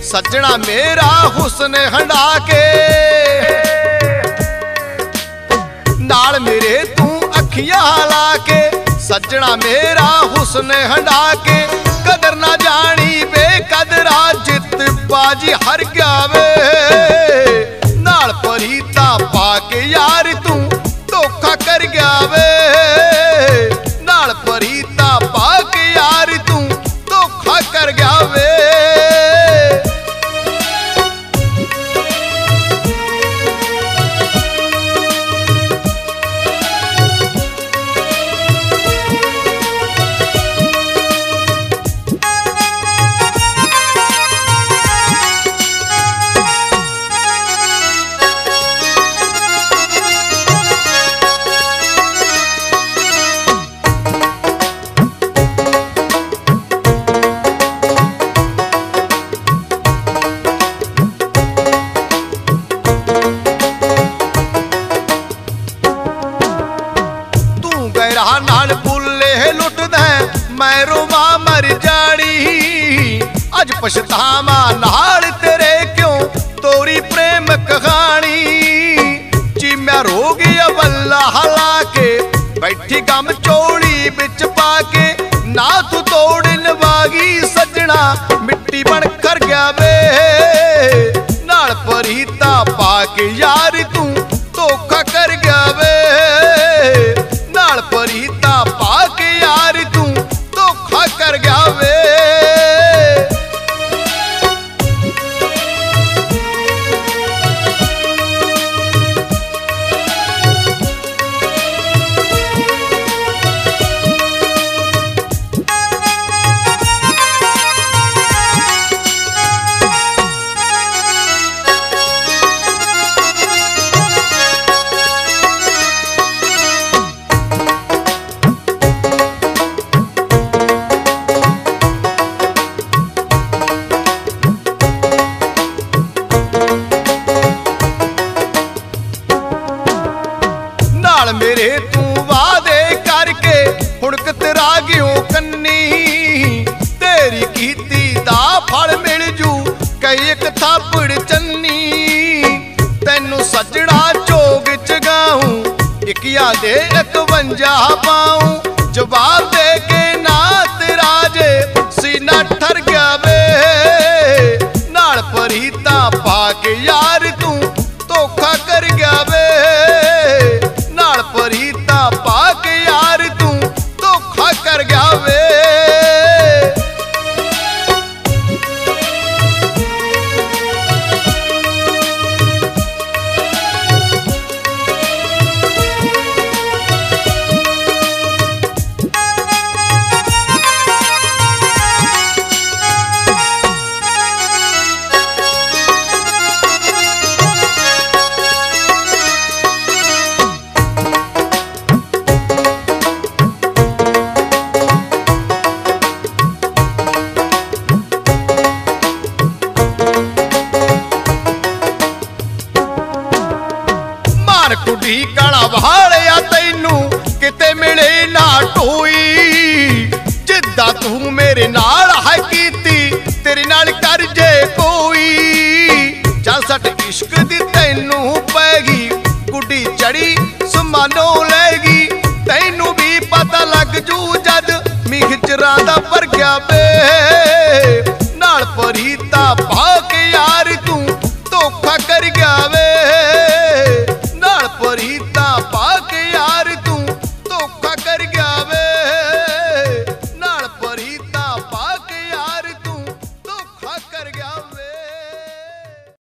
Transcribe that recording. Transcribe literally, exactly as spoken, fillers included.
सजना मेरा हुस्न हंडा के नाल मेरे तू अखियां ला के सजना मेरा हुस्न हंडा के कदर ना जानी बेकदरा जित बाजी हर गया वे नाल परीता पाके यार तू धोखा कर गया वे नाल परीता पाके यार तू धोखा कर गया वे नाल बुले लुट दे मैं रोवा मर जानी अज पछतावा नाल तेरे क्यों तोरी प्रेम कहानी जी मैं रो गया वल्ला हला के बैठी गम चोली बिच पाके ना तू तोड़न वागी सजना मिट्टी बन कर गया वे नाल परीता पाके यार तू धोखा कर गया वे नाल परीता पाके यार तू धोखा कर गया वे मेरे तू वादे करके हुण कितरा गयो कन्नी तेरी कीती दा फल मिल जू कई एक थापड़ चन्नी तैनू सजना चोग च गाऊं इकिया दे इकवंजा पाऊं जवाब दे के ना तेरा जे सीना ठर गया वे नाल परीता पाके यार तू धोखा कर गया वे नाल परीता पाके यार तू धोखा कर गया वे कुड़ी काला भालिया तैनू किते मिले ना टोई जिद्दा तू मेरे नाल है कीती तेरे नाल कर जे कोई चल सट इश्क दी तैनू पैगी गुड्डी चढ़ी समानो लेगी तैनू भी पता लग जू जद मिहजरा दा भर गया वे नाल परीता पाके यार तू धोखा कर गया वे परीता पा